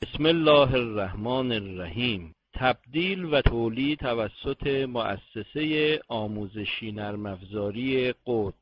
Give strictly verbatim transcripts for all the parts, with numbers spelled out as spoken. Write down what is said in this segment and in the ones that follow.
بسم الله الرحمن الرحیم. تبدیل و تولید توسط مؤسسه آموزشی نرم افزاری قدس.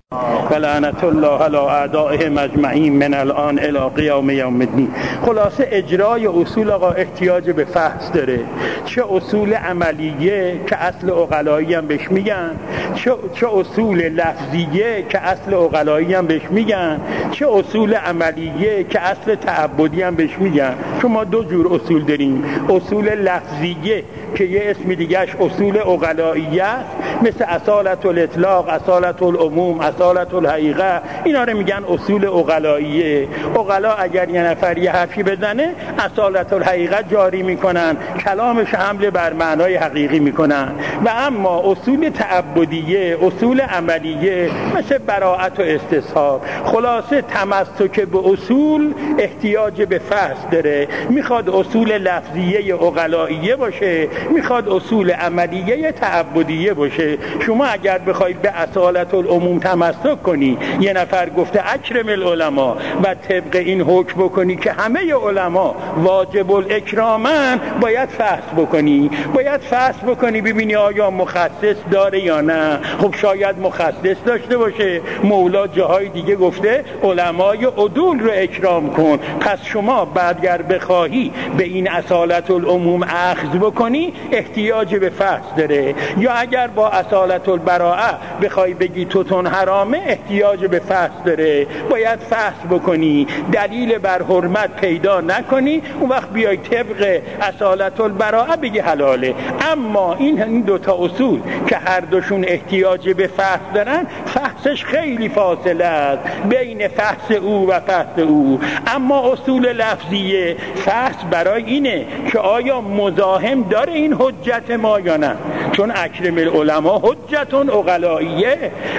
و لعنت الله علی اعدائهم اجمعین من الان الی قیام یوم الدین. خلاصه اجرای اصول آقا احتیاج به فحص داره، چه اصول عملیه که اصل عقلایی هم بهش میگن، چه چه اصول لفظیه که اصل عقلایی هم بهش میگن، چه اصول عملیه که اصل تعبدی هم بهش میگن. چون ما دو جور اصول داریم، اصول لفظیه که یه اسم دیگهش اصول عقلاییه است، مثل اصالت الاطلاق، اصالت العموم، اصالت الحقیقه، اینا رو میگن اصول عقلاییه. عقلا اگر یه نفر یه حرفی بزنه اصالت الحقیقه جاری میکنن، کلامش حمله بر معنای حقیقی میکنن. و اما اصول تعبدیه، اصول عملیه، مثل براءت و استصحاب. خلاصه تمسک به اصول احتیاج به فحص داره، میخواد اصول لفظیه عقلاییه باشه، میخواد اصول عملیه تعبدیه باشه. شما اگر بخواید به اصالت العموم تمسک کنی، یه نفر گفته اکرم العلماء و طبق این حکم بکنی که همه علما واجب الاکرامن، باید فحص بکنی، باید فحص بکنی ببینی آیا مخصص داره یا نه. خب شاید مخصص داشته باشه، مولا جاهای دیگه گفته علمای عدول رو اکرام کن. پس شما بعد اگر بخواهی به این اصالت العموم اخذ بکنی احتیاج به فحص داره. یا اگر با اصالت البراءه بخوای بگی توتون حرامه احتیاج به فحص داره، باید فحص بکنی، دلیل بر حرمت پیدا نکنی، اون وقت بیای طبق اصالت البراءه بگی حلاله. اما این این دوتا اصول که هر دوشون احتیاج به فحص دارن، فحصش خیلی فاصله است بین فحص او و فحص او. اما اصول لفظیه فحص برای اینه که آیا مزاحم داره این حجت ما یا نه. چون اکرم العلماء حجتون عقلاییه،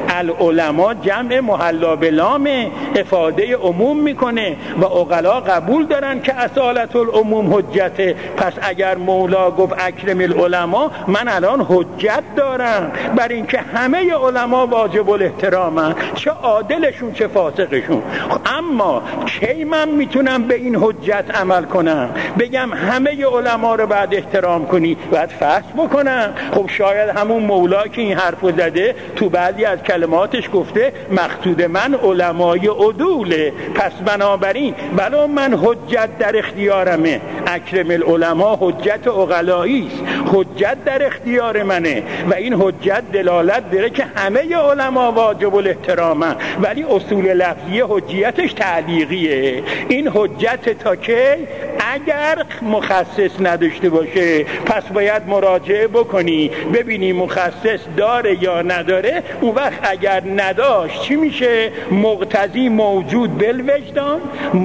العلماء جمع محلا بلام افاده عموم میکنه و عقلا قبول دارن که اصالت العموم حجته. پس اگر مولا گفت اکرم العلماء، من الان حجت دارم بر این که همه علما واجب الاحترامن، چه عادلشون چه فاسقشون. اما کی من میتونم به این حجت عمل کنم، بگم همه علما رو بعد احترام کنی، بعد فحص بکنم؟ خب شاید همون مولا که این حرفو زده تو بعضی از کلماتش گفته مقصود من علمای عدوله، پس بنابراین بلا من حجت در اختیارمه، اکرم العلماء حجت عقلایی است، حجت در اختیار منه و این حجت دلالت داره که همه علما واجب الاحترامن. ولی اصول لفظیه حجیتش تعلیقیه. این حجت تا که اگر مخصص نداشته باشه، پس باید مراجعه بکنی ببینی مخصص داره یا نداره. اون وقت اگر نداشت چی میشه؟ مقتضی موجود بالوجدان،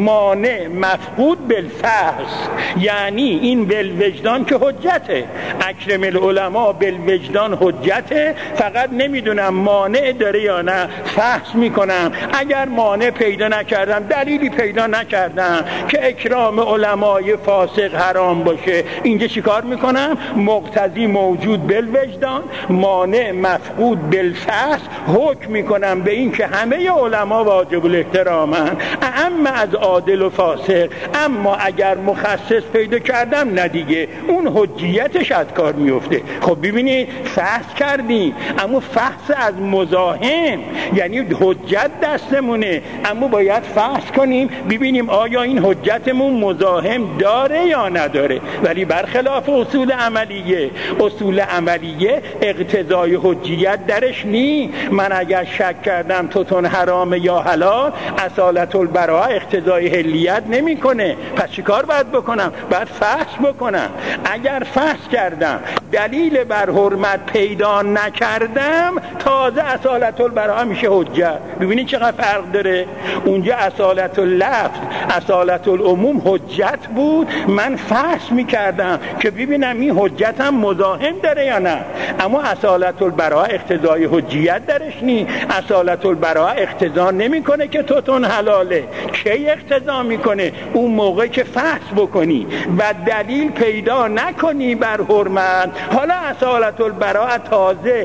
مانع مفقود بالفحص. یعنی این بالوجدان که حجته، اکرم العلماء بالوجدان حجته، فقط نمیدونم مانع داره یا نه، فحص میکنم. اگر مانع پیدا نکردم، دلیلی پیدا نکردم که اکرام علمای فاسق حرام باشه، اینجا چیکار میکنم؟ مقتضی موجود بالوجدان، مانع مفقود بالفحص، حکم میکنم به این که همه علما واجب الاحترامن، اما از عادل و فاسق. اما اگر مخصص پیدا کردم نه دیگه، اون حجیتش از کار میفته. خب ببینید فحص کردیم، اما فحص از مزاحم یعنی حجت دستمونه، اما باید فحص کنیم ببینیم آیا این حجتمون مزاحم داره یا نداره. ولی برخلاف اصول عملیه، اصول عملیه اقتضای حجیت درش نی. من اگر شک کردم توتون حرام یا حلال، اصالت البراءه اقتضای حلیت نمیکنه. پس چیکار باید بکنم؟ باید فحص بکنم. اگر فحص کردم دلیل بر حرمت پیدا نکردم، تازه اصالت البراءه میشه حجت. ببینید چقدر فرق داره. اونجا اصالت اللفظ، اصالت العموم حجت بود، من فحص میکردم که ببینم این حجتم مزاحم داره یا نه. اما اصالت البراءه اقتضای حجیت درش نی. اصالت البراءه اقتضا نمیکنه که توتون حلاله. کی اقتضا میکنه؟ اون موقع که فحص بکنی و دلیل پیدا نکنی بر حرمت. حالا اصالت البراءه تازه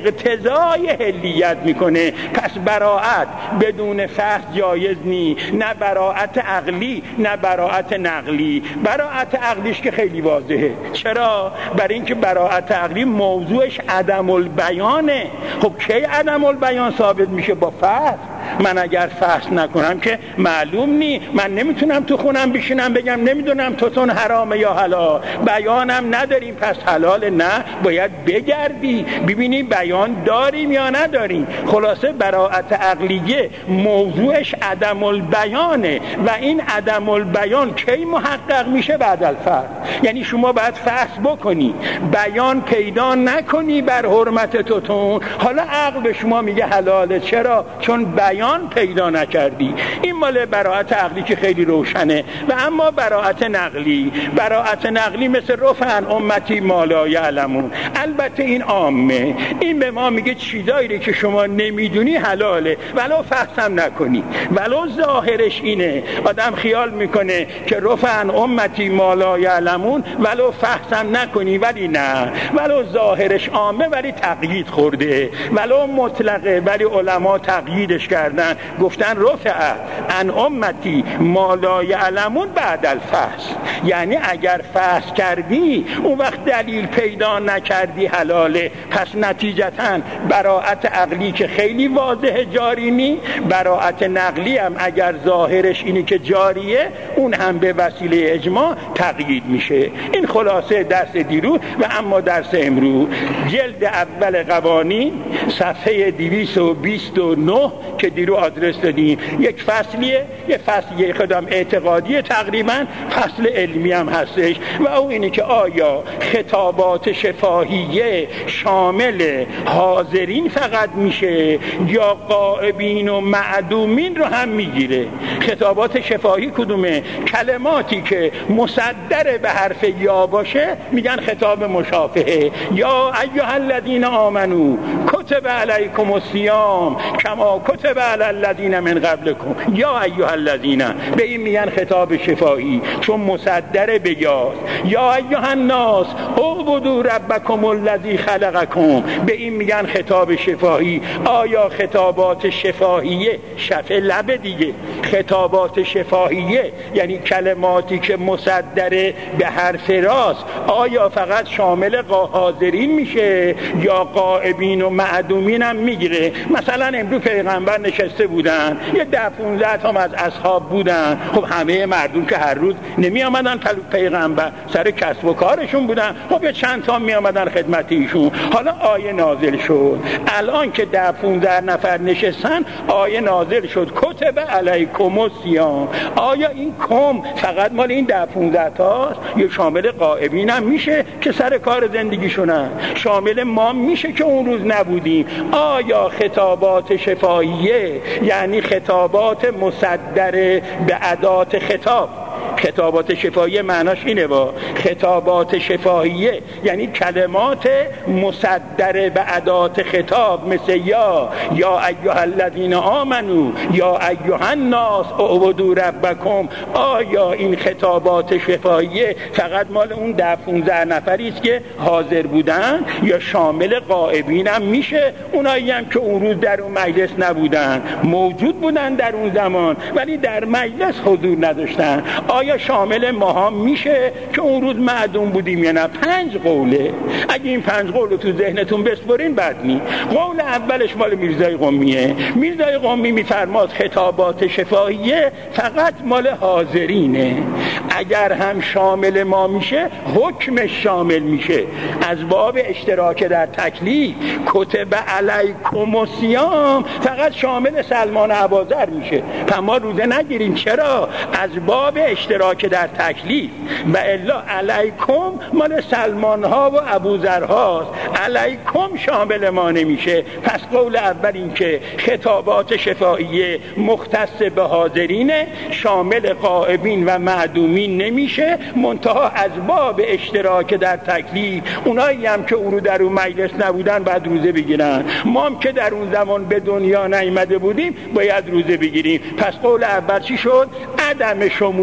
اقتضای حلیت میکنه. پس براءت بدون فحص جایز نی، نه براءت عقلی نه براءت نقلی. نقلی. براءت عقلیش که خیلی واضحه. چرا؟ برای اینکه براءت عقلی موضوعش عدم البیانه. خب کی عدم البیان ثابت میشه؟ با فحص. من اگر فحص نکنم که معلوم نی. من نمیتونم تو خونم بشینم بگم نمیدونم توتون حرامه یا حلال، بیانم نداریم پس حلال. نه، باید بگردی ببینی بیان داریم یا نداریم. خلاصه براءت عقلیه موضوعش عدم البیانه و این عدم البیان کی محقق میشه؟ بعد الفحص. یعنی شما باید فحص بکنی، بیان پیدا نکنی بر حرمت توتون، حالا عقل به شما میگه حلاله. چرا؟ چون بیان پیدا نکردی. این مال براءت عقلی که خیلی روشنه. و اما براءت نقلی، براءت نقلی مثل رفع عن امتی ما لا یعلمون. البته این عامه، این به ما میگه چیزایی که شما نمیدونی حلاله ولو فحصم نکنی. ولو ظاهرش اینه، آدم خیال میکنه که رفع عن امتی ما لا یعلمون ولو فحصم نکنی، ولی نه، ولو ظاهرش عامه ولی تقیید خورده، ولو مطلقه ولی علما تقییدش کردن، گفتن رفع عن امتی ما لا یعلمون بعد الفحص. یعنی اگر فحص کردی اون وقت دلیل پیدا نکردی حلاله. پس نتیجتاً براءت عقلی که خیلی واضح جاری نی، براءت نقلی هم اگر ظاهرش اینی که جاریه اون هم به وسیله اجماع تقیید میشه. این خلاصه درس دیروز. و اما درس امروز جلد اول قوانین صفحه دویست و بیست و نه که دیرو آدرس دادیم، یک فصلیه، یک فصلیه خودم اعتقادی، تقریبا فصل علمی هم هستش و او اینه که آیا خطابات شفاهیه شامل حاضرین فقط میشه یا غائبین و معدومین رو هم میگیره؟ خطابات شفاهی کدومه؟ کلماتی که مصدر به حرف یا باشه میگن خطاب مشافهه. یا ایها الذین آمنو کتب علیکم الصیام کما کتب علی الذین من قبلکم. یا ایها الذین، به این میگن خطاب شفاهی چون مصدر به یا. یا ایها الناس اعبدوا ربکم الذی خلقکم، به این میگن خطاب شفاهی. آیا خطابات شفاهیه شفه لب دیگه، خطابات شفاهیه یعنی کلماتی که مصدر به حرف راست، آیا فقط شامل حاضرین میشه یا غائبین و معدومین هم میگیره؟ مثلا امروز پیغمبر نشسته بودن، یه ده پونزده تا از اصحاب بودن. خب همه مردم که هر روز نمی آمدن پیغمبر، سر کسب و کارشون بودن. خب یه چند تا می آمدن خدمت ایشون. حالا آیه نازل شد، الان که ده پونزده نفر نشستن آیه نازل شد کتب علیکم الصیام. آیا این کم فقط مال این ده پونزده تاست یا شامل غائبین هم میشه که سر کار زندگیشونن؟ شامل ما میشه که اون روز نبودیم؟ آیا خطابات شفاهیه یعنی خطابات مصدر به ادات خطاب؟ خطابات شفاهیه معناش اینه، با خطابات شفاهیه یعنی کلمات مصدر به ادات خطاب مثل یا یا ایها الذین آمنو یا ایها الناس اعبدوا ربکم. آیا این خطابات شفاهیه فقط مال اون ده پونزده نفری است که حاضر بودن یا شامل غائبین هم میشه؟ اونایی هم که اون روز در اون مجلس نبودن، موجود بودن در اون زمان ولی در مجلس حضور نداشتن، آیا شامل ما هم میشه که اون روز معدوم بودیم یا نه؟ پنج قوله. اگه این پنج قول رو تو ذهنتون بسپرین بد نی. قول اولش مال میرزای قمیه. میرزای قمی میفرماد خطابات شفاهیه فقط مال حاضرینه. اگر هم شامل ما میشه حکمش شامل میشه. از باب اشتراک در تکلیف کتب علیکم الصیام فقط شامل سلمان ابوذر میشه. ما روزه نگیریم. چرا؟ از باب اشتراک در تکلیف. و الا علیکم مال سلمان ها و ابوذر هاست، علیکم شامل ما نمیشه. پس قول اول این که خطابات شفاهیه مختص به حاضرینه، شامل غائبین و معدومین نمیشه. منتها از باب اشتراک در تکلیف اونایی هم که اون رو در اون مجلس نبودن باید روزه بگیرن. ما هم که در اون زمان به دنیا نیامده بودیم باید روزه بگیریم. پس قول اول چی شد؟ عدم شمول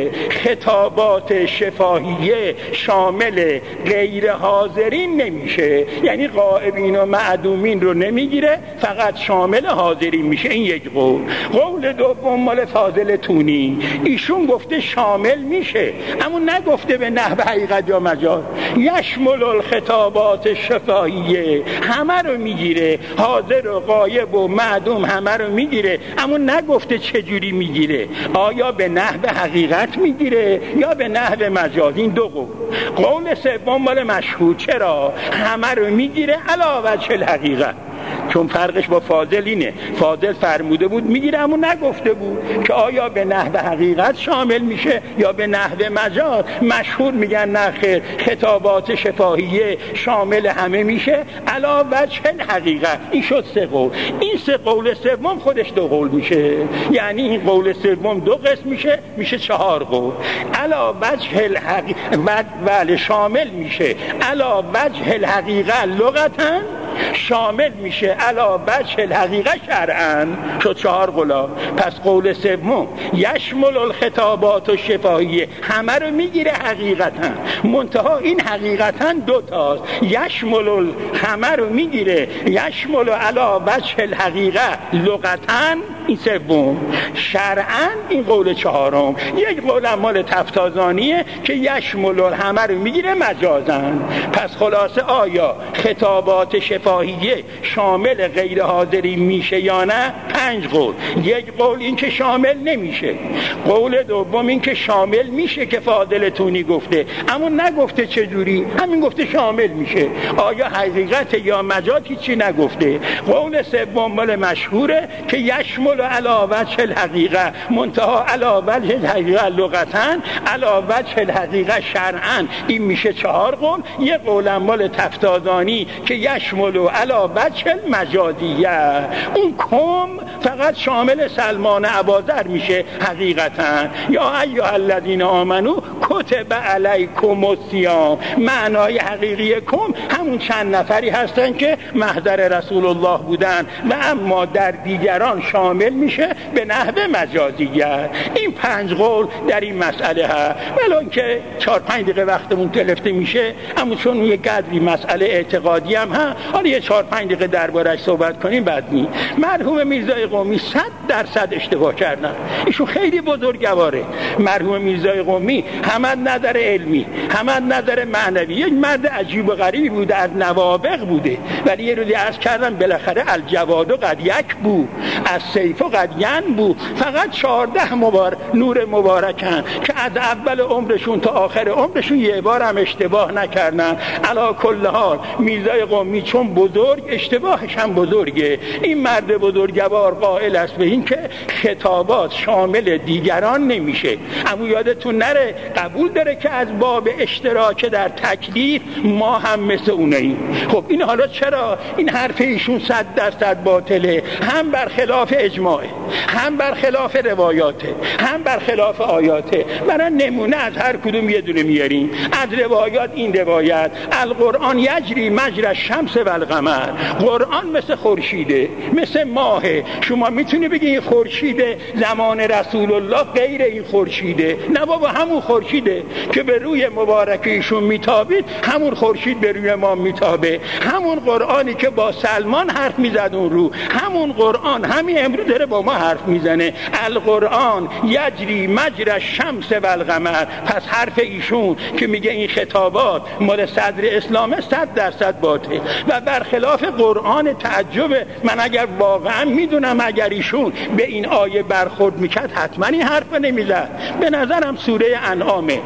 خطابات شفاهیه شامل غیر حاضرین نمیشه، یعنی غائبین و معدومین رو نمیگیره، فقط شامل حاضرین میشه. این یک قول. قول دوم مال فاضل تونی، ایشون گفته شامل میشه اما نگفته به نحو حقیقت یا مجاز. یشمل الخطابات شفاهیه، همه رو میگیره، حاضر و غایب و معدوم همه رو میگیره، اما نگفته چجوری میگیره، آیا به نحو حقیقت میگیره یا به نحو مجاز. این دو قول. قول سوم مال مشهور، چرا همه رو میگیره علی وجه الحقیقت، چون فرقش با فاضل اینه، فاضل فرموده بود میگیره اما نگفته بود که آیا به نحو حقیقت شامل میشه یا به نحو مجاز. مشهور میگن نه خیر، خطابات شفاهیه شامل همه میشه علی وجه الحقیقت. این شد سه قول. این سه قول سوم خودش دو قول میشه، یعنی این قول سوم دو قسم میشه، میشه چهار قول. علی وجه الحقیقت ولی شامل میشه علی وجه الحقیقت لغتاً، شامل میشه علی وجه الحقیقت شرعاً. شد چهار قولا. پس قول سوم یشمل الخطابات و شفاهیه، همه رو میگیره حقیقتاً، منتها این حقیقتاً دو تاست. یشمل همه رو میگیره، یشمل علی وجه الحقیقت لغتاً، این سوم. شرعاً این قول چهارم. یک قول مال تفتازانیه که یشمل همه رو میگیره مجازاً. پس خلاصه آیا خطابات شفاهیه شامل غیر حاضری میشه یا نه؟ پنج قول. یک قول این که شامل نمیشه، قول دوم این که شامل میشه که فاضل تونی گفته اما نگفته چجوری، همین گفته شامل میشه، آیا حقیقت یا مجاز هیچی نگفته. قول سوم مال مشهوره که یشمل علی وجه الحقیقه، منتها علی وجه الحقیقه لغتاً، علی وجه الحقیقه شرعاً. این میشه چهار قول. یک قول مال تفتازانی که یشمل علی وجه المجازیه، اون کم فقط شامل سلمان اباذر میشه حقیقتاً. یا ایها الذین آمنو کتب علیکم الصیام، معنای حقیقی کم همون چند نفری هستن که محضر رسول الله بودن و اما در دیگران شامل میشه به نحو مجازیه. این پنج قول در این مسئله ها. ولون که چهار پنج دقیقه وقتمون تلفته میشه، اما چون یه قدری مسئله اعتقادی هم ها، حالا یه چهار پنج دقیقه دربارش صحبت کنیم بعد نی. مرحوم میرزای قمی صد درصد اشتباه کردن، ایشون خیلی بزرگواره. مرحوم میرزای قمی هم از نظر علمی هم از نظر معنوی یک مرد عجیب و غریبی بوده، از نوابغ بوده، ولی یه روزی عرض کردم بالاخره الجواد و قد یک بود، از سیف و قد ین بود. فقط چهارده مبار نور مبارکن که از اول عمرشون تا آخر عمرشون یه بار هم اشتباه نکردن. علا کل حال میرزای قمی چون بزرگ، اشتباهش هم بزرگه. این مرد بزرگوار قائل است به این که خطابات شامل دیگران نمیشه، اما یادتون نره قبول داره که از باب اشتراک در تکلیف ما هم مثل اوناییم. خب این حالا چرا این حرف ایشون صد درصد باطله؟ هم برخلاف اجماعه، هم برخلاف روایاته، هم برخلاف آیاته. برای نمونه از هر کدوم یه دونه میاریم. از روایات این روایت القرآن یجری مجری الشمس و القمر، قرآن مثل خورشیده، مثل ماهه. شما میتونی بگی این خورشیده زمان رسول الله غیر این خورشیده؟ نه بابا، همون خورشیده که به روی مبارک ایشون میتابید همون خورشید به روی ما میتابه. همون قرآنی که با سلمان حرف میزد اون رو، همون قرآن همین امروز داره با ما حرف میزنه. القرآن یجری مجری الشمس و القمر. پس حرف ایشون که میگه این خطابات مال صدر اسلامه صد درصد باطل و برخلاف قرآن. تعجب من اگر واقعا میدونم اگر ایشون به این آیه برخورد میکرد حتما این حرف نمیزد. به نظرم سوره انعامه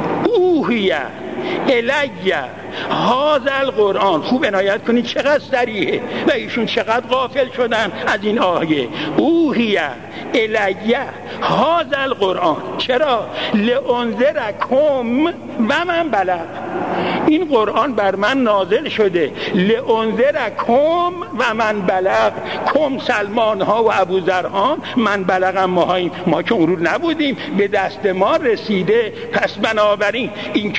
اوحیه الیه هذا القرآن. خوب عنایت کنید چقدر صریحه و ایشون چقدر غافل شدن از این آیه. اوحیه الیه هذا القرآن. چرا؟ لانذرکم و من بلغ. این قرآن بر من نازل شده لانذرکم و من بلغ. کم سلمان ها و ابوذرها، من بلغم ماهاییم، ما که اون رو نبودیم، به دست ما رسیده. پس بنابراین این که ایشونی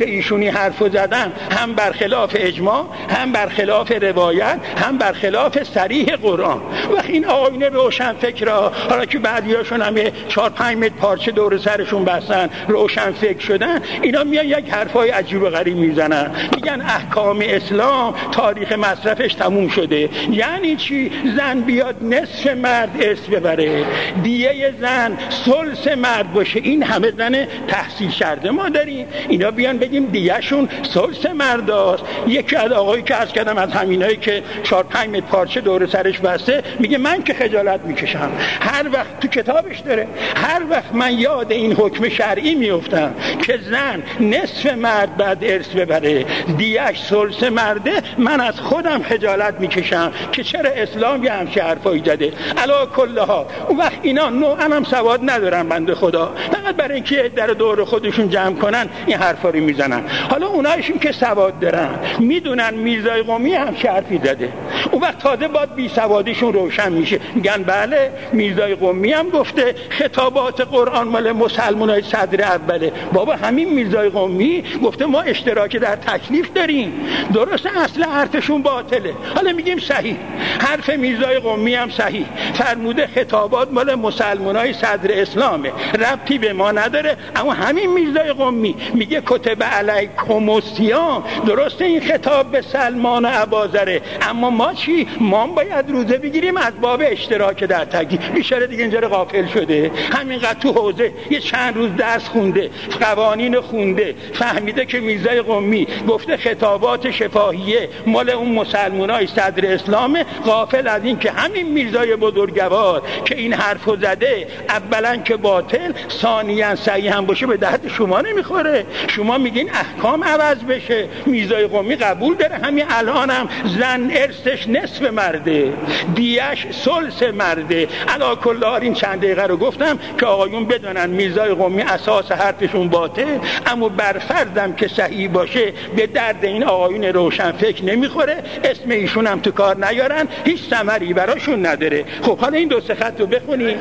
این حرفو زدن هم برخلاف اجماع، هم برخلاف روایت، هم برخلاف صریح قرآن. وقتی این آیین روشن فکرها، حالا که بعضیاشون هم چهار پنج متر پارچه دور سرشون بستن روشن فکر شدن، اینا میان یک حرفای عجیب و غریب میزنن، میگن احکام اسلام تاریخ مصرفش تموم شده. یعنی چی؟ زن بیاد نصف مرد ارث ببره، دیه زن ثلث مرد باشه. این همه زن تحصیل شده ما داریم، اینا بیان بگیم دیهشون ثلث مرداست. یکی از آقایی که عرض کردم از همینایی که چهار پنج متر پارچه دور سرش بسته، میگه من که خجالت میکشم، هر وقت تو کتابش داره، هر وقت من یاد این حکم شرعی میافتم که زن نصف مرد بعد ارث ببره، دیهش ثلث مرده، من از خودم خجالت میکشم که چرا اسلام یه همچه حرفایی زده. علا کلها اون وقت اینا نوعا هم سواد ندارن بنده خدا، فقط برای اینکه در دور خودشون جمع کنن این حرفا رو میزنن. حالا اونایشون که سواد دارن میدونن میرزای قمی هم حرفی زده، اون وقت تازه باید بی سوادیشون روشن میشه، میگن بله میرزای قمی هم گفته خطابات قرآن مال مسلمانای صدر اوله. بابا همین میرزای قمی گفته ما اشتراک در تکلیف داریم، درسته اصل حرفشون باطله، حالا میگیم صحیح. حرف میرزای قمی هم صحیح، فرموده خطابات مال مسلمانای صدر اسلامه، ربطی به ما نداره. اما همین میرزای قمی میگه کتب علیکم الصیام، درسته این خطاب به سلمان و اباذره، اما ما چی؟ ما باید روزه بگیریم از باب اشتراک در تکلیف. بیچاره دیگه اینجا غافل شده، همینقدر تو حوزه یه چند روز درس خونده، قوانین خونده، فهمیده که میرزای قمی گفته خطابات شفاهیه مال اون مسلمانای صدر اسلامه، غافل از این که همین میرزای بزرگوار که این حرفو زده، اولا که باطل، ثانیاً صحیح هم باشه به درد شما نمیخوره. شما میگین احکام عوض بشه، میرزای قمی قبول داره همین الانم هم زن ارثش نصف مرده، دیهش ثلث مرده. علا کل حال این چند دقیقه رو گفتم که آقایون بدونن میرزای قمی اساس حرفشون باطل، اما بر فرضم که صحیح باشه به درد این آقایون روشن فکر نمیخوره، اسم ایشون هم تو کار نیارن، هیچ ثمری براشون نداره. خب حالا این دو سه خط رو بخونید.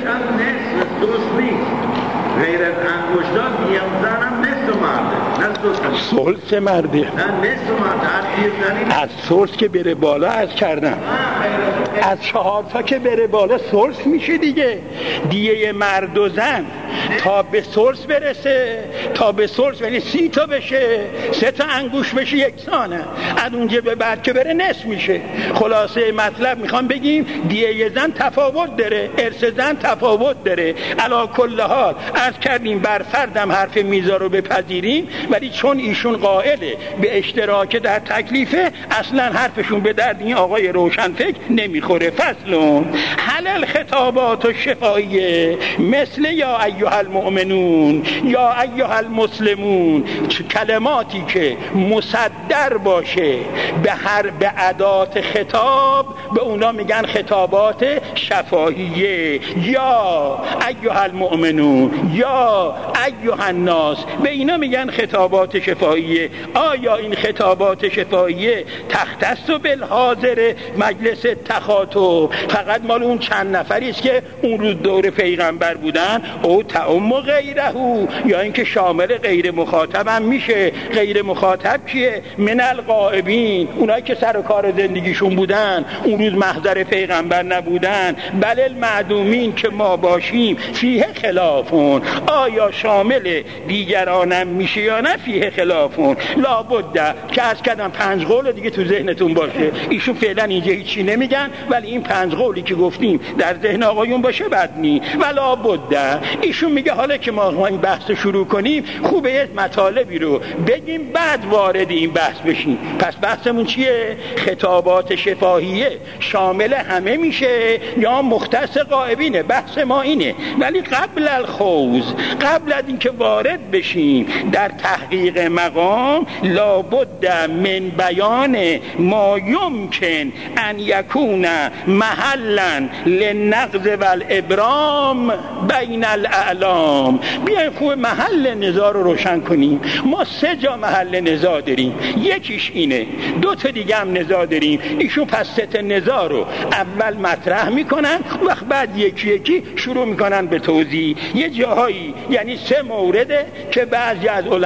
غیر از انگشتان میامزنم نصف مرده، ثلث مرده، نه نصف مرده. از ثلث که بره بالا از کردم، از چهار تا که بره بالا ثلث میشه دیگه. دیه مرد و زن تا به ثلث برسه، تا به ثلث یعنی سی تا بشه، سه تا انگوش بشه یکسانه، از اونجا به بعد که بره نصف میشه. خلاصه مطلب میخوام بگیم دیه زن تفاوت داره، ارث زن تفاوت داره. علا کل حال عرض کردیم بر فردم حرف میرزا رو بپذیریم، ولی چون ایشون قائله به اشتراک در تکلیفه، اصلا حرفشون به درد این آقای روشن فکر نمیخوره. فصلون حلل خطابات و شفاییه مثل یا ایها المؤمنون یا ایها المسلمون، کلماتی که مصدر باشه به هر به ادات خطاب به اونا میگن خطابات شفاهیه. یا ایها المؤمنون یا ایها الناس به اینا میگن خطابات شفاهیه. آیا این خطابات شفاهیه تختص بالحاضر مجلس تخاطب فقط مال اون چند نفری است که اون روز دور پیغمبر بودن، او تعم غیره، یا اینکه شامل غیر مخاطب هم میشه؟ غیر مخاطب کیه؟ من الغائبین، اونایی که سر و کار زندگیشون بودن اون روز محضر پیغمبر نبودن. بل المعدومین که ما باشیم فیه خلافون، آیا شامل دیگرانم میشه یا نه؟ فیه خلافون. لابد که از کردم پنج قول دیگه تو ذهنتون باشه، ایشون فعلا اینجا هیچی نمیگن، ولی این پنج قولی که گفتیم در ذهن آقایون باشه بد نی. ولا بد ایشون میگه حالا که ما این بحث شروع کنیم خوبه یه مطالبی رو بگیم بعد وارد این بحث بشیم. پس بحثمون چیه؟ خطابات شفاهیه شامل همه میشه یا مختص غائبینه؟ بحث ما اینه. ولی قبل الخوض، قبل از اینکه وارد بشیم در تحقیق مقام، لابد من بیان ما یمکن ان یکون محلا للنقض والابرام بین الاعلام. بیاین خوب محل نزاع رو روشن کنیم. ما سه جا محل نزاع داریم، یکیش اینه، دو تا دیگه هم نزاع داریم. ایشون پس سه تا نزاع رو اول مطرح میکنن، وقت بعد یکی یکی شروع میکنن به توضیح. یه جاهایی یعنی سه مورده که بعضی از علما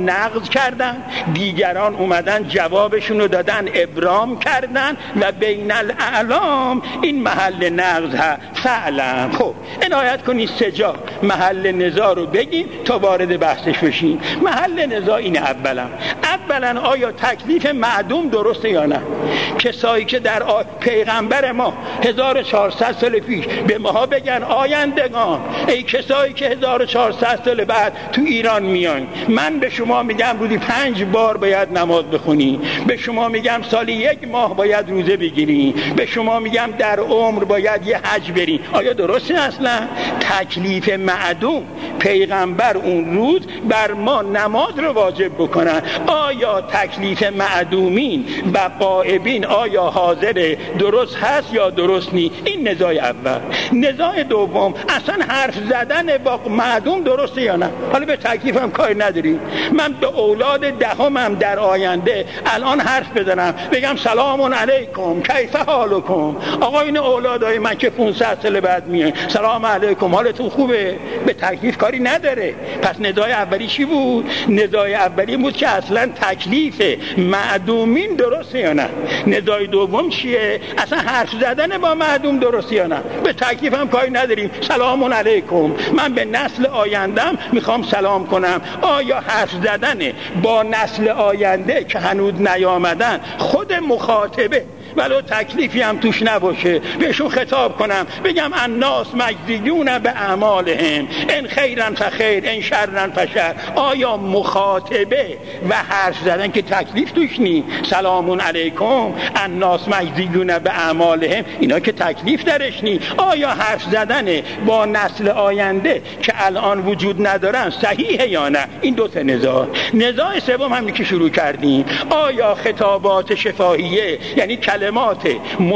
نقض کردن، دیگران اومدن جوابشون رو دادن، ابرام کردن و بین الاعلام این محل نقض ها فعلا. خب عنایت کنید سه جا محل نزاع رو بگیم تا وارد بحثش بشیم. محل نزاع این اولا اولا آیا تکلیف معدوم درسته یا نه؟ کسایی که در آ... پیغمبر ما هزار و چهارصد سال پیش به ماها بگن آیندگان، ای کسایی که هزار و چهارصد سال بعد تو ایران میان، من به شما میگم روزی پنج بار باید نماز بخونی، به شما میگم سالی یک ماه باید روزه بگیری، به شما میگم در عمر باید یه حج بری، آیا درسته؟ اصلا تکلیف معدوم پیغمبر اون روز بر ما نماز رو واجب بکنن. آیا تکلیف معدومین و غائبین آیا حاضر درست هست یا درست نی؟ این نزاع اول. نزاع دوم اصلا حرف زدن با معدوم درسته یا نه؟ حالا به تکلیفم کاری نداریم، من به اولاد دهمم در آینده الان حرف بزنم بگم سلام علیکم کیف حالکم، آقا این اولادای من که پانصد سال بعد میان سلام علیکم حالتون خوبه؟ به تکلیف کاری نداره. پس نزاع اولی چی بود؟ نزاع اولی بود که اصلا تکلیف معدومین درسته یا نه. نزاع دوم چیه؟ اصلا حرف زدن با معدوم درسته یا نه؟ به تکلیف هم کاری نداریم، سلام علیکم، من به نسل آیندم میخوام سلام کنم. آیا حرف زدن با نسل آینده که هنوز نیامدن خود مخاطبه ولو تکلیفی هم توش نباشه بهشون خطاب کنم بگم الناس مجزیون به اعمالهم ان خیرا فخیر ان شرا فشر، آیا مخاطبه و حرف زدن که تکلیف توش نی، سلام علیکم الناس مجزیون به اعمالهم اینا که تکلیف درش نی، آیا حرف زدن با نسل آینده که الان وجود ندارن صحیحه یا نه؟ این دو تا نزاع. نزاع سوم همین که شروع کردیم، آیا خطابات شفاهیه یعنی کلمات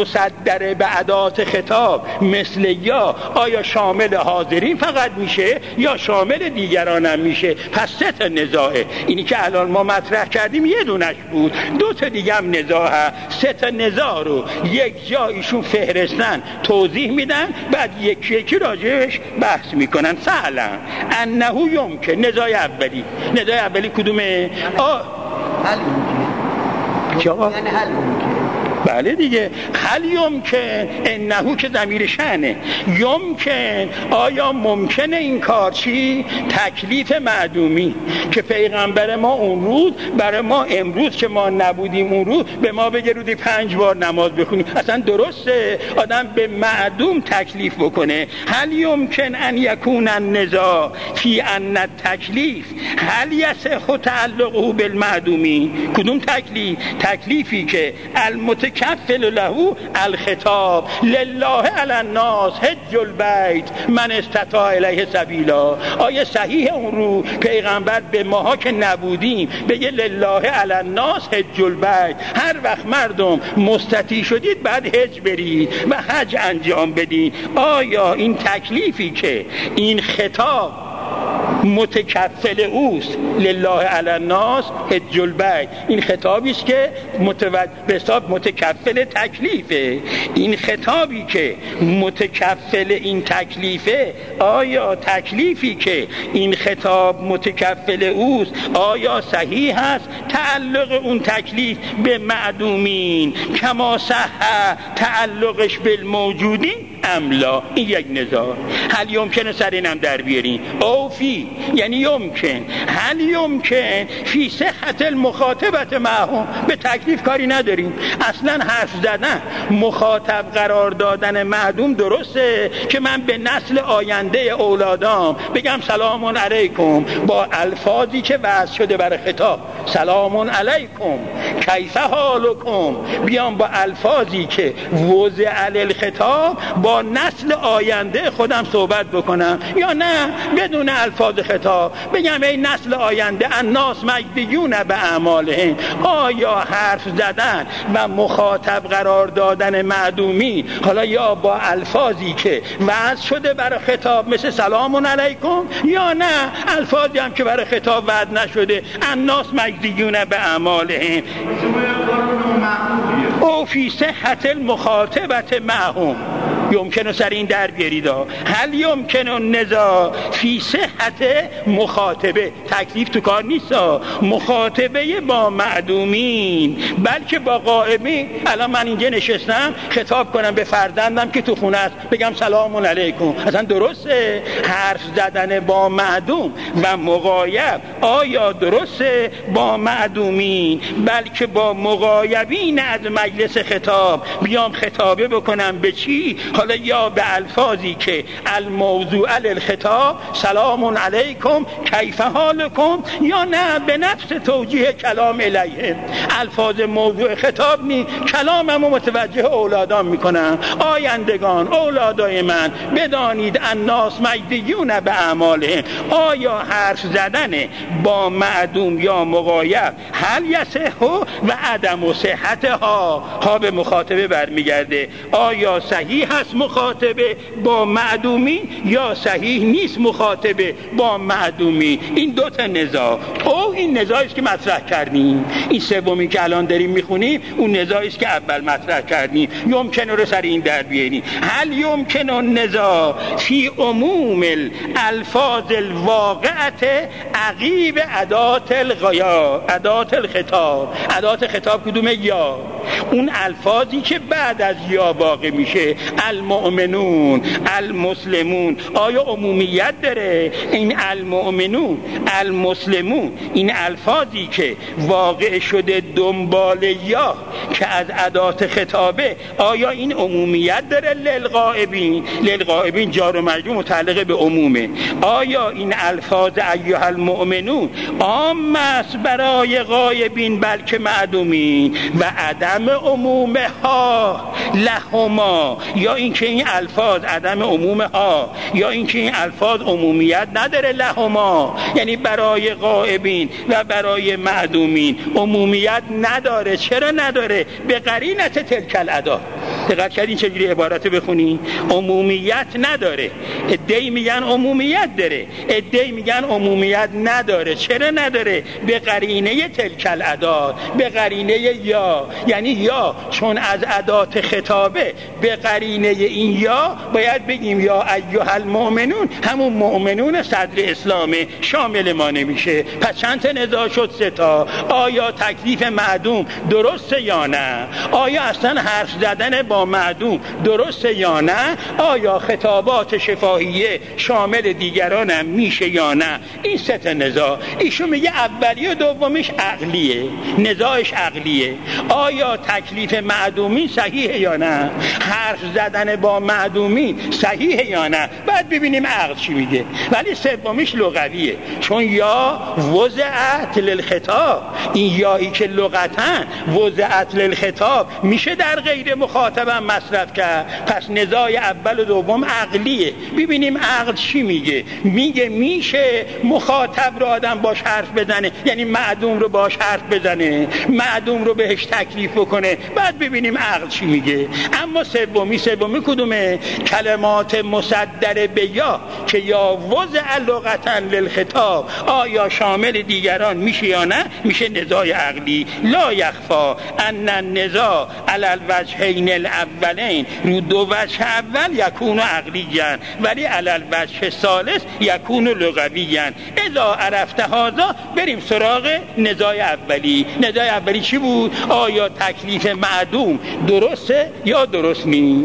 مصدره به ادات خطاب مثل یا آیا شامل حاضرین فقط میشه یا شامل دیگران هم میشه؟ پس سه تا نزاعه. اینی که الان ما مطرح کردیم یه دونش بود، دو تا دیگه هم نزاع هست. سه تا نزاع رو یک جا ایشون فهرستن توضیح میدن، بعد یکی یکی راجعش بحث میکنن. فعلا انه یمکن، نزاع اولی نزاع اولی کدومه؟ آ یعنی حل بله دیگه، هل یمکن انهو که ضمیر شأنه، یمکن آیا ممکنه این کار چی؟ تکلیف معدومی که پیغمبر ما اون روز برای ما امروز که ما نبودیم اون روز به ما بگه رودی پنج بار نماز بخونی، اصلا درسته آدم به معدوم تکلیف بکنه؟ هل یمکن ان یکون النزاع فی ان التکلیف هل یصح تعلقه بالمعدومین؟ کدوم تکلیف؟ تکلیفی که المت کفل له الخطاب لله علی الناس حج البیت من استطاع الیه سبیلا. آیا صحیح اون رو پیغمبر به ماها که نبودیم بگه لله علی الناس حج البیت، هر وقت مردم مستطیع شدید بعد حج برید و حج انجام بدید؟ آیا این تکلیفی که این خطاب متکفل اوست لله علی الناس حج البیت، این خطابی است که متوجه به حساب متکفل تکلیفه، این خطابی که متکفل این تکلیفه، آیا تکلیفی که این خطاب متکفل اوست آیا صحیح است تعلق اون تکلیف به معدومین کما صح تعلقش بالموجودین املا؟ این یک نزاع. هل یمکنه سر اینم در بیارین او فی یعنی یمکن، هل یمکن فی صحت المخاطبت معهم، به تکلیف کاری نداریم، اصلا حرف زدن مخاطب قرار دادن معدوم درسته که من به نسل آینده اولادام بگم سلام علیکم با الفاظی که وضع شده برای خطاب، سلام علیکم کیف حالکم، بیام با الفاظی که وضع علی الخطاب با نسل آینده خودم صحبت بکنم، یا نه بدون الفاظ خطاب بگم ای نسل آینده الناس مجزیون به اعمالهم؟ آیا حرف زدن و مخاطب قرار دادن معدومی حالا یا با الفاظی که وضع شده برای خطاب مثل سلام علیکم، یا نه الفاظی هم که برای خطاب وضع نشده الناس مجزیون به اعمالهم؟ او او فی صحت المخاطبت معهم. یمکنه سر این در بیارید هل یمکنه النزاع فی صحت مخاطبه، تکلیف تو کار نیست، مخاطبه با معدومین بلکه با غائبین. الان من اینجا نشستم خطاب کنم به فرزندم که تو خونه است بگم سلام علیکم، اصلا درسته؟ حرف زدن با معدوم و مغایب آیا درسته؟ با معدومین بلکه با مغایبین از مجلس خطاب بیام خطابه بکنم به چی؟ حالا یا به الفاظی که الموضوع للخطاب سلام علیکم کیف حالکم، یا نه به نفس توجیه کلام الیهم. الفاظ موضوع خطاب نی، کلاممو متوجه اولادان میکنم. آیندگان اولادای من بدانید الناس مجدیون به اعمالهم. آیا حرف زدن با معدوم یا مغایب هل یصح و عدم صحت ها ها به مخاطبه برمیگرده. آیا صحیح هست مخاطبه با معدومی یا صحیح نیست مخاطبه با معدومی؟ این دو تا نزاع، او این نزاعی است که مطرح کردیم، این سومی که الان داریم میخونیم اون نزاعی است که اول مطرح کردیم. یمکنه رو سر این در بیاریم. هل یمکنه النزاع فی عموم الفاظ الواقعه عقیب ادات الغیا، ادات الخطاب. ادات خطاب کدومه؟ یا. اون الفاظی که بعد از یا واقع میشه، المؤمنون، المسلمون، آیا عمومیت داره؟ این المؤمنون، المسلمون، این الفاظی که واقع شده دنبال یا که از ادات خطابه، آیا این عمومیت داره؟ للغائبین، للغائبین جار و مجرور متعلق به عمومه. آیا این الفاظ ایها المؤمنون عام است برای غایبین بلکه معدومین و عدم عمومها لهما، یا اینکه این الفاظ عدم عمومها، یا اینکه این الفاظ عمومیت نداره لهما، یعنی برای غائبین و برای معدومین عمومیت نداره. چرا نداره؟ به قرینت تلک الادا. دقت کردین چجوری عبارت بخونی؟ عمومیت نداره. ادعی میگن عمومیت داره، ادعی میگن عمومیت نداره. چرا نداره؟ به قرینه تلک الادا، به قرینه یا. یعنی یا چون از ادات خطابه به قرینه این یا باید بگیم یا ایها المؤمنون، همون مؤمنون صدر اسلامه، شامل ما نمیشه. پس چند تا نزاع شد؟ سه تا. آیا تکلیف معدوم درسته یا نه؟ آیا اصلا حرف زدن با معدوم درسته یا نه؟ آیا خطابات شفاهیه شامل دیگران هم میشه یا نه؟ این سه تا نزاع. ایشون میگه اولی و دومیش عقلیه، نزاعش عقلیه. آیا تکلیف معدومی صحیحه یا نه؟ حرف زدن با معدومی صحیحه یا نه؟ بعد ببینیم عقل چی میگه. ولی سومیش لغویه، چون یا وضعت للخطاب، این یایی که لغتا وضعت للخطاب میشه در غیر مخاطبم مصرف کرد. پس نزاع اول و دوم عقلیه. ببینیم عقل چی میگه. میگه میشه مخاطب رو آدم باش حرف بزنه، یعنی معدوم رو باش حرف بزنه، معدوم رو بهش تکلیف بکنه. بعد ببینیم عقل چی میگه. اما سومی، سومی کدومه؟ کلمات مصدر به یا که یا وضع لغتا للخطاب آیا شامل دیگران میشه یا نه؟ میشه نزاع عقلی. لا یخفا ان النزاع علی الوجهین الاولین، رو دو وجه اول یکون عقلیاً ولی علی الوجه ثالث یکون لغویاً. اذا عرفت هذا بریم سراغ نزاع اولی. نزاع اولی چی بود؟ آیا تکلیف معدوم درسته یا درست نیست؟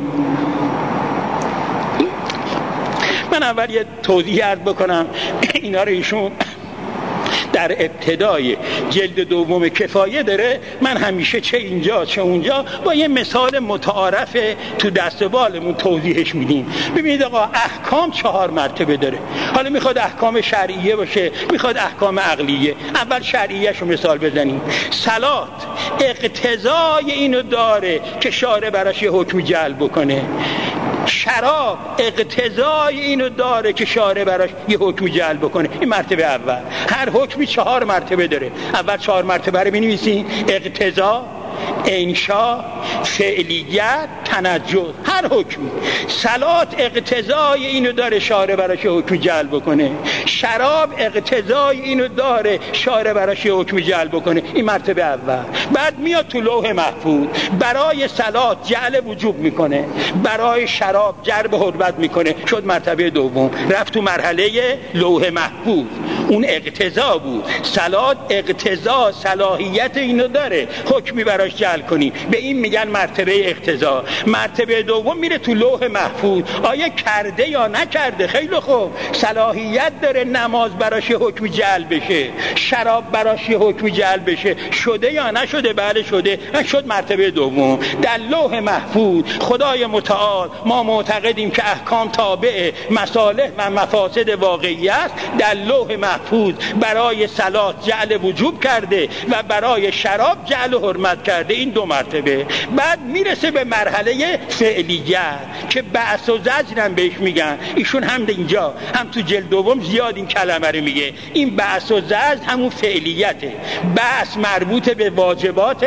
من اول یه توضیح عرض بکنم. اینا رو ایشون در ابتدای جلد دوم کفایه داره. من همیشه چه اینجا چه اونجا با یه مثال متعارف تو دست بالمون توضیحش میدیم. ببینید آقا، احکام چهار مرتبه داره. حالا میخواد احکام شرعیه باشه، میخواد احکام عقلیه. اول شرعیه‌شو مثال بزنیم. صلات اقتضای اینو داره که شارع براش یه حکم جلب بکنه. شراب اقتضای اینو داره که شارع براش یه حکم جلب بکنه. این مرتبه اول. هر حکمی چهار مرتبه داره. اول چهار مرتبه رو بنویسین: اقتضا، انشا، فعلیت، تنجس، هر حکمی. صلات اقتضای اینو داره شارع براش حکم جلب بکنه، شراب اقتضای اینو داره شارع براش حکم جلب بکنه. این مرتبه اول. بعد میاد تو لوح محفوظ، برای صلات جعل وجوب میکنه، برای شراب جلب حرمت میکنه، شد مرتبه دوم. رفت تو مرحله لوح محفوظ، اون اقتضا بود. صلات اقتضا صلاحیت اینو داره حکمی براش جلب کنی، به این میگن مرتبه اقتضا. مرتبه دوم میره تو لوح محفوظ، آیا کرده یا نکرده. خیلی خوب، صلاحیت داره نماز براش حکمی جلب بشه، شراب براش حکمی جلب بشه، شده یا نشده؟ بله شده، شد مرتبه دوم. در لوح محفوظ خدای متعال ما معتقدیم که احکام تابع مصالح و مفاسد واقعی است. در لوح محفوظ برای صلات جعل وجوب کرده و برای شراب جعل حرمت کرده. این دو مرتبه. بعد میرسه به مرحله فعلیت که بعث و زجر بهش میگن. ایشون هم اینجا هم تو جلد دوم زیاد این کلمه رو میگه. این بعث و زجر همون فعلیته. بعث مربوط به واجبات،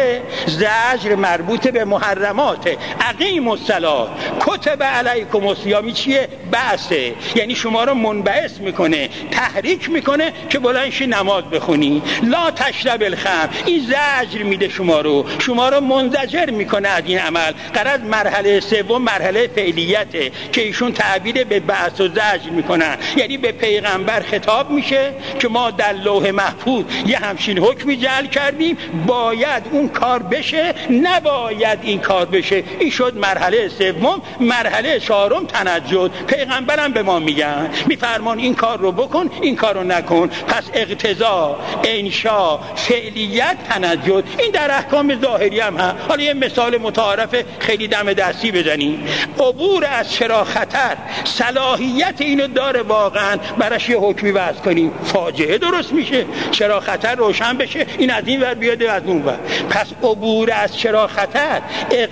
زجر مربوط به محرمات. اقیموا الصلاة کتب علیکم الصیام چیه؟ بعثه، یعنی شما رو منبعث میکنه، تحریک میکنه که بلند شی نماز بخونی. لا تشرب الخمر، این زجر میده شما رو، شما رو منزجر میکنه از این عمل. غرض مرحله سوم مرحله فعلیته که ایشون تعبیر به بعث و زجر میکنن، یعنی به پیغمبر خطاب میشه که ما در لوح محفوظ یه همچین حکمی جعل کردیم، باید اون کار بشه، نباید این کار بشه. این شد مرحله سوم. مرحله چهارم تنجد. پیغمبرم به ما میگن، میفرمان این کار رو بکن، این کار رو نکن. پس اقتضا، انشا، فعلیت، تنجد. این در احکام ظاهری هم هست. حالا یه مثال متعارف خیلی دم دستی بزنیم. عبور از چرا خطر صلاحیت اینو داره واقعا براش یه حکمی وضع کنیم، فاجعه درست میشه. چرا خطر روشن بشه، این از این ور بیاد از اون ور. پس عبور از چرا خطر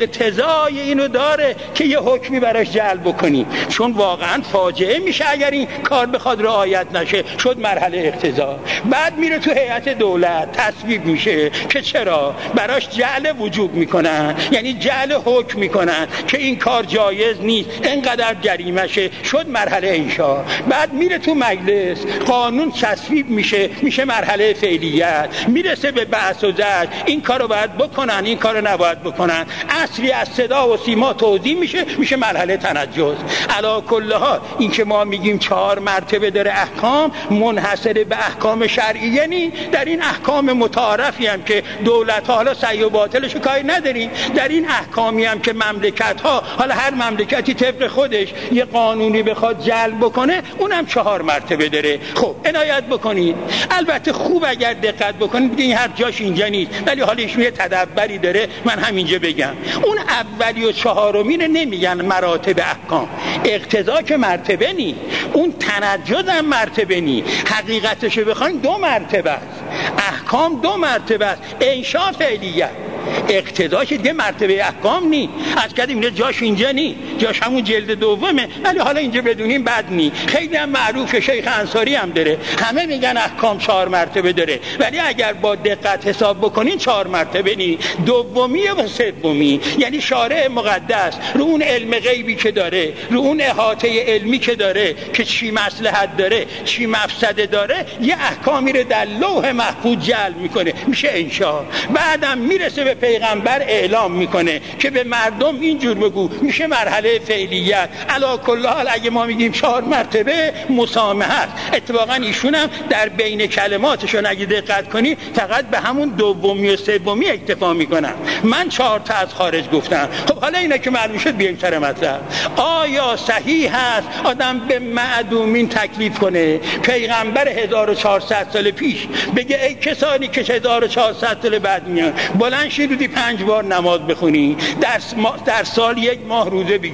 اقتضای اینو داره که یه حکمی براش جلب بکنیم، چون واقعا فاجعه میشه اگر این کار بخواد رعایت نشه. شد مرحله اقتضا. بعد میره تو هیئت دولت، تصویب میشه که چرا براش جعل وجوب میکنن، یعنی جعل حکم میکنن که این کار جایز نیست، اینقدر جریمه شه. شد مرحله انشا. بعد میره تو مجلس، قانون تصویب میشه، میشه مرحله فعلیت. میرسه به بحث و زجر، این کارو باید بکنن، این کارو نباید بکنن. اصلی از صدا و سیما توضیح میشه، میشه مرحله تنجس. علی کل حال این که ما میگیم چهار مرتبه داره احکام، منحصر به احکام شرعیه نی. در این احکام متعارفی هم که دولت ها، حالا صحیح و باطلش رو کاری نداریم، در این احکامی هم که مملکت ها، حالا هر مملکتی طبق خودش یه قانونی بخواد جلب بکنه، اونم چهار مرتبه داره. خب عنایت بکنید. البته خوب اگر دقت بکنید، دیگه این هر جاش اینجا نیست، ولی حالا ایشون یه تدبری داره، من همینجا بگم. اون اولی و چهارمی رو نمیگن مراتب احکام. اقتضا که مرتبه نی، اون تنجد هم مرتبه نی. حقیقتشو بخواین دو مرتبه است. احکام دو مرتبه است، انشاء فعلیت. اقتضا که دیگه مرتبه احکام نی. از کردیم اینجا جاش اینجا نی، جاش همون جلد دومه، ولی حالا اینجا بدونیم بد نی. خیلی هم معروف، شیخ انصاری هم داره، همه میگن احکام چهار مرتبه داره، ولی اگر با دقت حساب بکنین چهار مرتبه نی، دومی و سومی. یعنی شارع مقدس رو اون علم غیبی که داره، رو اون احاطه علمی که داره که چی مصلحت داره، چی مفسده داره، یه احکامی رو در لوح محفوظ جعل میکنه، میشه انشاء. بعدم میرسه به پیغمبر اعلام میکنه که به مردم اینجور بگو، میشه مرحله فعلیت. علی کل حال اگه ما میگیم چهار مرتبه مسامحت، اتفاقا ایشون هم در بین کلماتشون اگه دقت کنی فقط به همون دومی و سومی اکتفا میکنن. من چهار تا از خارج گفتم. خب حالا اینا که معلوم شد بیایم سر مطلب. آیا صحیح هست آدم به معدومین تکلیف کنه؟ پیغمبر هزار و چهارصد سال پیش بگه ای کسانی که هزار و چهارصد سال بعد میان، بلند شید پنج بار نماز بخونی، در, در سال یک ماه روزه بگیری،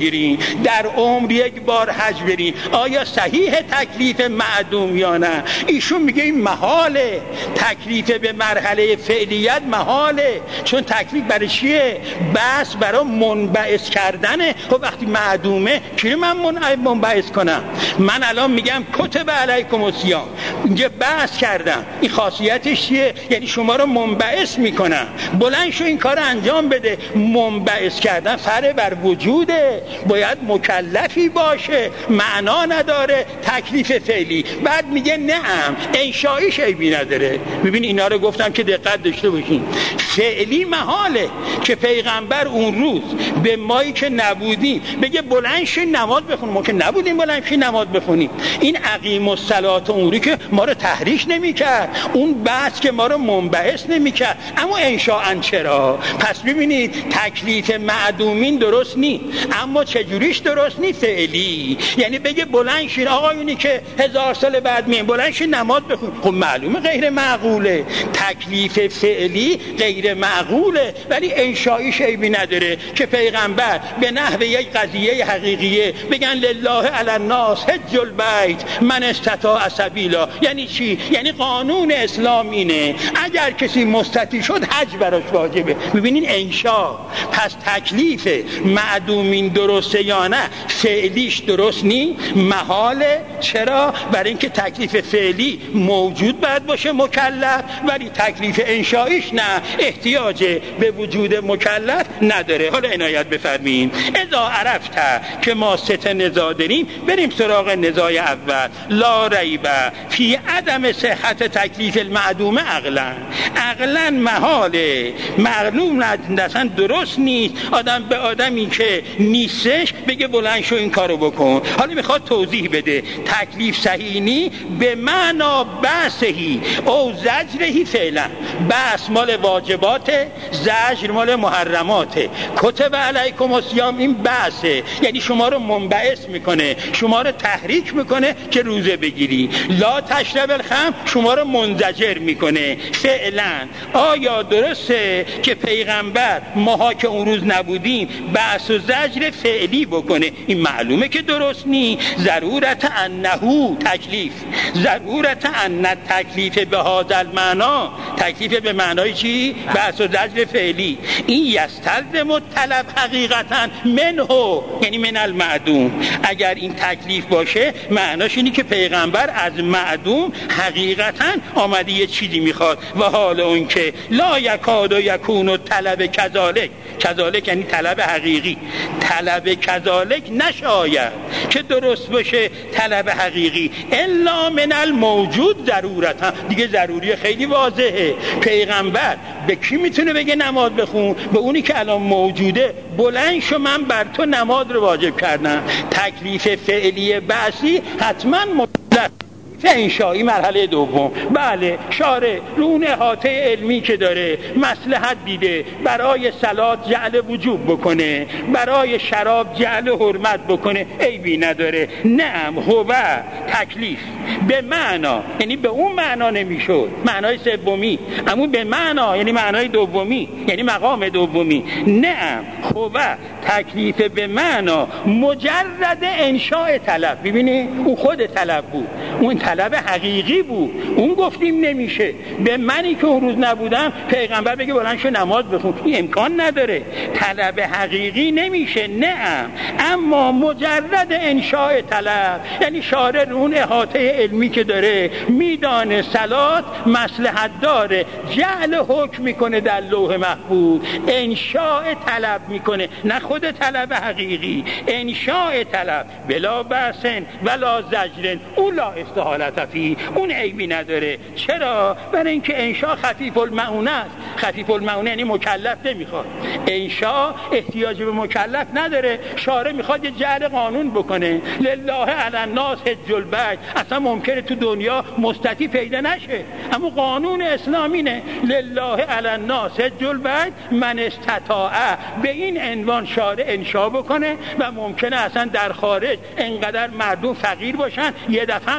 بگیرین، در عمر یک بار حج برین، آیا صحیح تکلیف معدوم یا نه؟ ایشون میگه این محاله، تکلیف به مرحله فعلیت محاله، چون تکلیف برای چیه؟ بس برای منبعث کردنه. خب وقتی معدومه کی من منبعث کنم؟ من الان میگم کتب علیکم الصیام، اینجا بحث کردم، این خاصیتش چیه؟ یعنی شما رو منبعث میکنم، بلند شو این کار انجام بده. منبعث کردن فرع بر وجوده، باید مکلفی باشه، معنا نداره تکلیف فعلی. بعد میگه نعم انشاییش عیبی نداره. ببین اینا رو گفتم که دقت داشته باشین. فعلی محاله که پیغمبر اون روز به مایی که نبودیم بگه بلند شو نماز بخون، ما که نبودیم بلند شو نماز بخونیم. این اقیم الصلات اون رو که ما رو تحریش نمیکرد، اون بحث که ما رو منبعث نمیکرد. اما انشاء چرا؟ پس ببینید تکلیف معدومین درست نی، اما چجوریش درست نی؟ فعلی. یعنی بگه بلند شین آقایونی که هزار سال بعد میان بلند شین نماز بخون، خب معلومه غیر معقوله. تکلیف فعلی غیر معقوله، ولی انشاییش عیبی نداره که پیغمبر به نحو یک قضیه حقیقیه بگن لله علی الناس حج البیت من استطاع سبیلا. یعنی چی؟ یعنی قانون اسلام اینه اگر کسی مستطیع شد حج براش واجبه. ببینین انشا. پس تکلیف معدومین درسته یا نه؟ فعلیش درست نی، محاله. چرا؟ برای اینکه تکلیف فعلی موجود باید باشه مکلف، ولی تکلیف انشاییش نه، احتیاج به وجود مکلف نداره. حالا عنایت بفرمین. اذا عرفت که ما سه نزاع داریم، بریم سراغ نزاع اول. لا ریب فی عدم صحت تکلیف المعدوم عقلا. عقلا محاله، معلوم اصلا درست نیست آدم به آدمی که نیستش بگه بلند شو این کارو بکن. حالا میخواد توضیح بده تکلیف صحیح نی به معنا بحثهی او زجرهی. فعلا بحث مال واجباته، زجر مال محرماته. کتب علیکم الصیام این بحثه، یعنی شما رو منبعث میکنه، شما رو تحریک میکنه که روزه بگیری. لا تشرب الخمر شما رو منزجر میکنه. فعلا آیا درسته که پیغمبر ماها که اون روز نبودیم بحث و زجر فعلی بکنه؟ این معلومه که درست نی. ضرورت انهو تکلیف، ضرورت ان تکلیف به هذا المعنا، تکلیف به معنای چی؟ بحث و زجر فعلی. این یستلزم طلب حقیقتا منه، یعنی من المعدوم. اگر این تکلیف باشه معناش اینی که پیغمبر از معدوم حقیقتا آمده یه چیزی میخواد. و حال اون که لا یکاد و یکون طلب کذالک، کذالک یعنی طلب حقیقی، طلب کذالک نشاید که درست باشه طلب حقیقی الا من الموجود ضرورتا. دیگه ضروری خیلی واضحه. پیغمبر به کی میتونه بگه نماز بخون؟ به اونی که الان موجوده. بلند شو من بر تو نماز رو واجب کردم. تکلیف فعلی بعثی حتما مطلق. انشایی مرحله دوم. بله شارع رو اون احاطه علمی که داره مصلحت دیده برای صلات جعل وجوب بکنه، برای شراب جعل حرمت بکنه، عیبی نداره. نعم هو تکلیف به معنا، یعنی به اون معنا نمیشد، معنای سومی، اما به معنا یعنی معنای دومی، یعنی مقام دومی. نعم هو تکلیف به معنا مجرد انشاء طلب. ببینی اون خود طلب بود، اون طلب حقیقی بود. اون گفتیم نمیشه. به منی که اون روز نبودم پیغمبر بگه بلند شو نماز بخون، این امکان نداره. طلب حقیقی نمیشه. نعم اما مجرد انشاء طلب، یعنی شارع اون احاطه علمی که داره میدانه صلات مصلحت داره، جعل حکم میکنه در لوح محفوظ، انشاء طلب میکنه، نه خود طلب حقیقی. انشاء طلب بلا بحثن ولا زجرن اولا استحالت فی، اون عیبی نداره. چرا؟ برای اینکه انشاء خفیف المعونه است. خفیف المعونه یعنی مکلف نمیخواد. انشاء احتیاج به مکلف نداره. شارع میخواد یه جعل قانون بکنه، لله علی الناس حج البیت. اصلا ممکنه تو دنیا مستطیع پیدا نشه، اما قانون اسلامینه لله علی الناس حج البیت من استطاع. به این عنوان شارع انشاء بکنه و ممکنه اصلا در خارج انقدر مردم فقیر باشن یه دفعه هم نتونن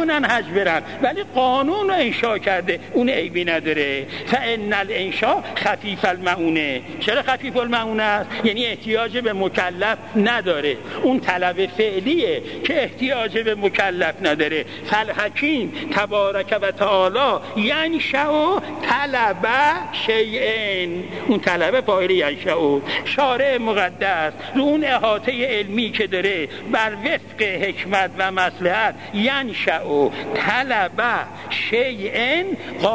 میتونن حج برن، ولی قانون رو انشا کرده، اون عیبی نداره. فان الانشاء خفیف المعونه. چرا خفیف المعونه است؟ یعنی احتیاج به مکلف نداره، اون طلب فعلیه که احتیاج به مکلف نداره. فالحکیم تبارک و تعالی ینشأ طلب شیئین، اون طلب فاعل ینشأ. شارع مقدس رو اون احاطه علمی که داره بر وفق حکمت و مصلحت، ینشأ طلب شیئین،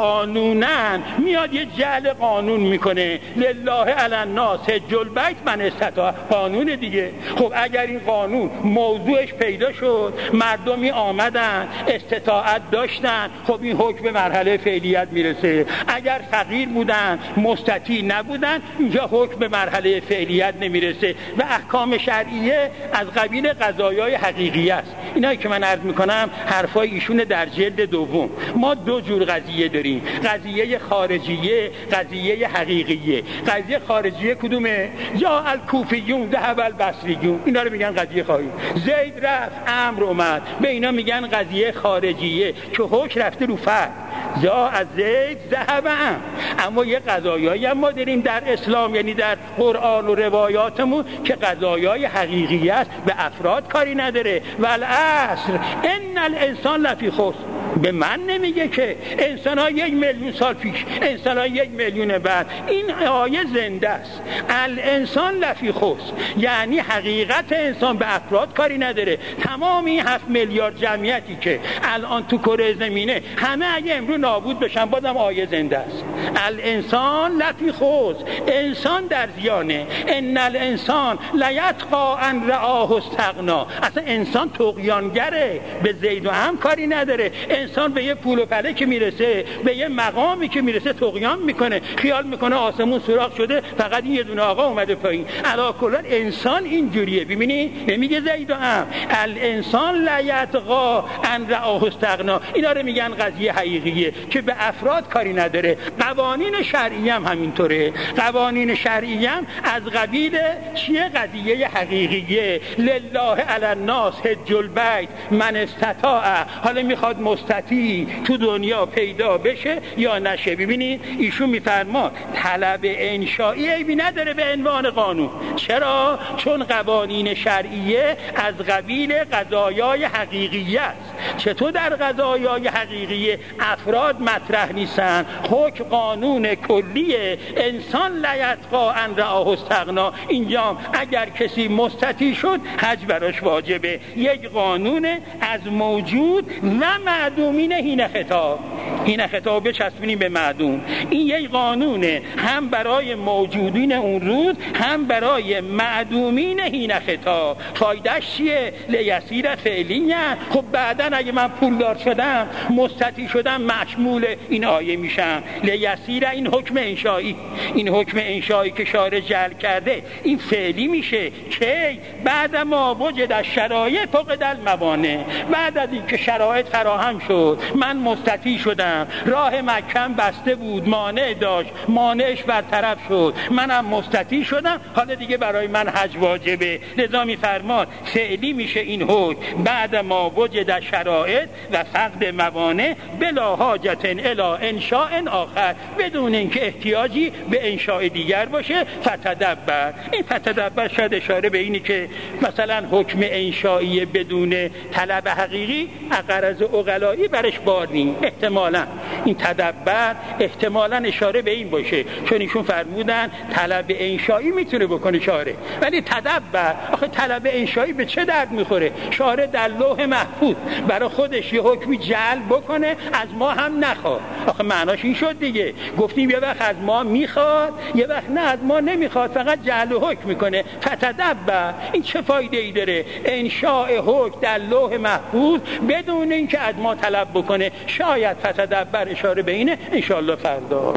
قانونا میاد یه جعل قانون میکنه. لله علی الناس حج البیت من استطاع، قانون دیگه. خب اگر این قانون موضوعش پیدا شد، مردمی آمدن استطاعت داشتن، خب این حکم به مرحله فعلیت میرسه. اگر فقیر بودن مستطیع نبودن، اینجا حکم به مرحله فعلیت نمیرسه. و احکام شرعیه از قبیل قضایای حقیقی است. اینایی که من عرض میکنم حرفای ایشون در جلد دوم. ما دو جور قضیه داریم، قضیه خارجیه، قضیه حقیقیه. قضیه خارجیه کدومه؟ جا الکوفیون ذهب البصریون، اینا رو میگن قضیه خارجی. زید رفت، امر اومد، به اینا میگن قضیه خارجیه که حکم رفته رو فرد. جا از زید ذهب امر. اما یه قضایایی هم ما داریم در اسلام، یعنی در قرآن و روایاتمون، که قضایای حقیقی است، به افراد کاری نداره. والعصر ان الانسان لفی خسر. به من نمیگه که انسان ها یک میلیون سال پیش، انسان ها یک میلیون بعد. این آیه زنده است. الانسان لفی خسر یعنی حقیقت انسان به افراد کاری نداره. تمام این هفت میلیارد جمعیتی که الان تو کره زمینه، همه اگه امروز نابود بشن، بازم آیه زنده است. الانسان لفی خسر، انسان در زیانه. ان الانسان لیطغی ان رآه استغنا. اصلا انسان طغیانگره، به زید و عمرو کاری نداره. انسان به یه پول و پله که میرسه، به یه مقامی که میرسه، طغیان میکنه، خیال میکنه آسمون سوراخ شده، فقط این یه دونه آقا اومده پایین. علا کل انسان اینجوریه. ببینی نمیگه زید و عمرو، الانسان لیطغی ان رآه استغنا. اینا رو میگن قضیه حقیقیه که به افراد کاری نداره. قوانین شرعی هم همینطوره. قوانین شرعی هم از قبیل چیه؟ قضیه حقیقیه. لله علی الناس حج البیت من استطاع. حالا میخواد مستطیع تو دنیا پیدا بشه یا نشه. ببینید ایشون میفرما طلب انشایی عیبی نداره به عنوان قانون. چرا؟ چون قوانین شرعیه از قبیل قضایای حقیقیه است. چطور در قضایای حقیقیه افراد مطرح نیستن؟ حکم قانون کلیه. انسان لیطغی ان رآه استغنا. اینجا اگر کسی مستطیع شد، حج براش واجبه. یک قانون از موجود و معدومین هین خطاب. هین خطاب بچسبونیم به معدوم. این یک قانونه هم برای موجودین اون روز، هم برای معدومین هین خطاب. فایدهش چیه؟ لیسیر فعلیه. خب بعدن اگه من پولدار شدم، مستطیع شدم، مشمول این آیه میشم. لیسیر این حکم انشایی، این حکم انشایی که شارع جعل کرده، این فعلی میشه که بعد ما وجد الشرایط فقد الموانع. بعد از این که شرایط فراهم شد، من مستطیع شدم، راه مکه بسته بود، مانع داشت، مانعش برطرف شد، منم مستطیع شدم، حالا دیگه برای من حج واجبه. لذا میفرماد فعلی میشه این حکم بعد ما وجد شرایط و فقد موانع بلا حاجت الی انشاء آخر، بدون اینکه احتیاجی به انشاء دیگر باشه. فتدبر. این فتدبر شاید اشاره به اینی که مثلا حکم انشایی بدون طلب حقیقی غرض عقلایی برش بار نیم. احتمالا این تدبر احتمالا اشاره به این باشه، چون ایشون فرمودن طلب انشایی میتونه بکنه شارع، ولی تدبر، آخه طلب انشایی به چه درد میخوره؟ شارع در لوح محفوظ برای خودش یه حکمی جعل بکنه، از ما هم نخواد. آخه معناش این شد دیگه. گفتیم یه وقت از ما میخواد، یه وقت نه از ما نمیخواد، فقط جعل و حکم میکنه. فتدبر. این چه فایده ای داره؟ انشاء حکم در لوح محفوظ بدون اینکه از ما طلب بکنه. شاید فتدبر اشاره به اینه. انشاءالله فردا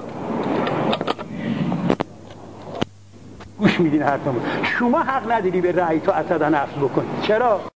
گوش میدین حرفمو. شما حق نداری به رأی تو اسدن اصل بکنی. چرا؟